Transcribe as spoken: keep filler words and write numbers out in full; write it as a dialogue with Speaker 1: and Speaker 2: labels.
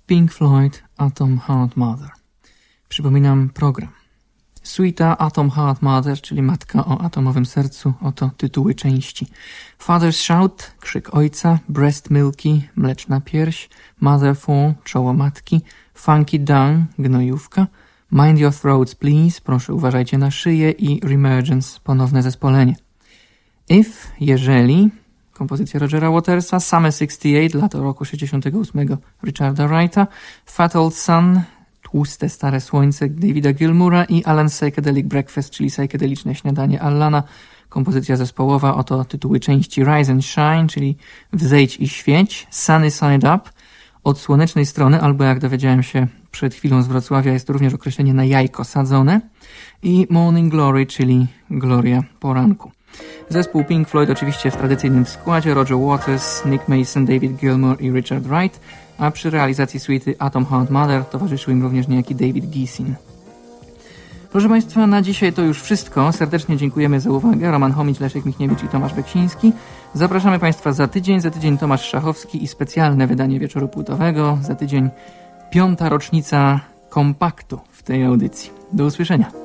Speaker 1: Pink Floyd, Atom Heart Mother. Przypominam program. Suita Atom Heart Mother, czyli Matka o atomowym sercu, oto tytuły części. Father's Shout, krzyk ojca, Breast Milky, mleczna pierś, Mother Fall, czoło matki, Funky Dung, gnojówka, Mind Your Throats Please, proszę uważajcie na szyję i Remergence, ponowne zespolenie. If, jeżeli, kompozycja Rogera Watersa, Summer sześćdziesiąt osiem, lato roku sześćdziesiątego ósmego Richarda Wrighta, Fatal Sun, Tłuste stare słońce Davida Gilmoura i Alan's Psychedelic Breakfast, czyli psychedeliczne śniadanie Allana, kompozycja zespołowa, oto tytuły części Rise and Shine, czyli Wzejdź i świeć, Sunny Side Up, od słonecznej strony, albo jak dowiedziałem się przed chwilą z Wrocławia, jest to również określenie na jajko sadzone, i Morning Glory, czyli Gloria poranku. Zespół Pink Floyd oczywiście w tradycyjnym składzie: Roger Waters, Nick Mason, David Gilmour i Richard Wright, a przy realizacji suity Atom Heart Mother towarzyszył im również niejaki David Geesin. Proszę Państwa, na dzisiaj to już wszystko. Serdecznie dziękujemy za uwagę. Roman Chomicz, Leszek Michniewicz i Tomasz Beksiński. Zapraszamy Państwa za tydzień. Za tydzień Tomasz Szachowski i specjalne wydanie Wieczoru Płytowego. Za tydzień piąta rocznica kompaktu w tej audycji. Do usłyszenia.